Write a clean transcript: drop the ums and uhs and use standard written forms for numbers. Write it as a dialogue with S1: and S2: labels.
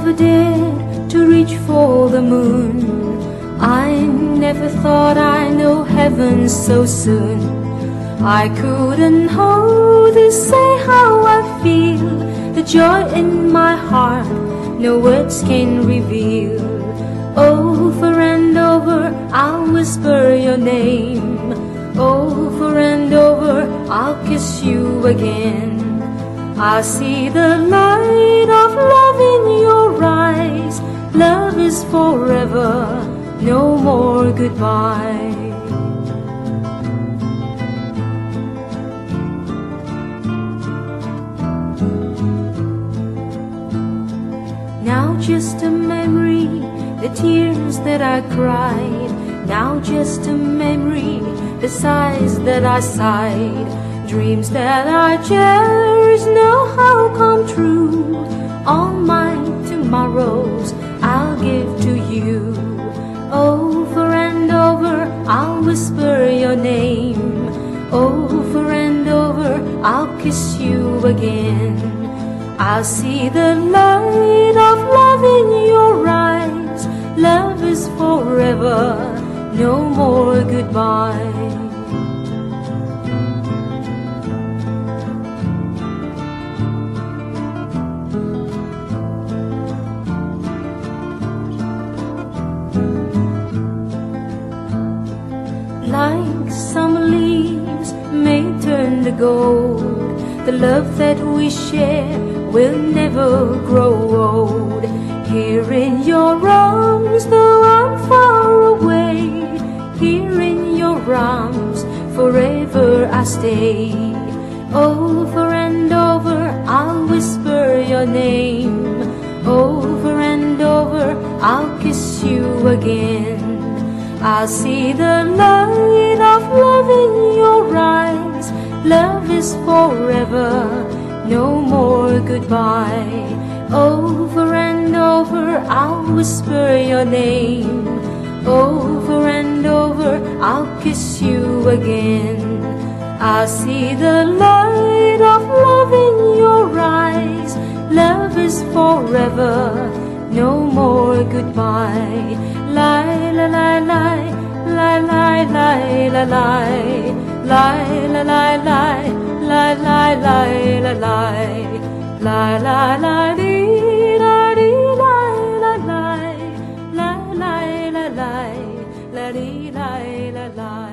S1: never dared to reach for the moon. I never thought I'd know heaven so soon. I couldn't hold to say how I feel, the joy in my heart no words can reveal. Over and over I'll whisper your name, over and over I'll kiss you again. I see the light of love in your eyes. Love is forever, no more goodbye. Now just a memory, the tears that I cried. Now just a memory, the sighs that I sighed. Dreams that I cherish now how come true. All my tomorrows I'll give to you. Over and over I'll whisper your name, over and over I'll kiss you again. I'll see the light of love in your eyes. Love is forever, no more goodbye. Like summer leaves may turn to gold, the love that we share will never grow old. Here in your arms, though I'm far away, here in your arms forever I stay. Over and over I'll whisper your name, over and over I'll kiss you again. I'll see the light of love in your eyes. Love is forever, no more goodbye. Over and over I'll whisper your name, over and over I'll kiss you again. I'll see the light of love in your eyes. Love is forever, no more goodbye. Lie, la, la, lie, lie, lie, lie, la, lie, lie, la, lie, lie, lie, lie, lie, la, lie, lie, la, la, dee, la, dee, lie, la, lie, lie, lie, la, lie, la, dee, lie, la, lie.